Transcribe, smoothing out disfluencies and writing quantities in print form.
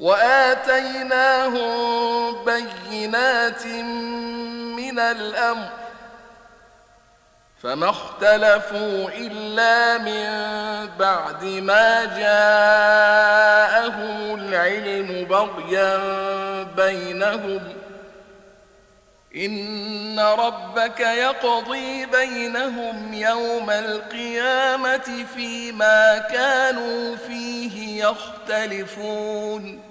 وآتيناهم بينات من الأمر فما اختلفوا إلا من بعد ما جاءهم العلم بغيا بينهم إن ربك يقضي بينهم يوم القيامة فيما كانوا فيه يختلفون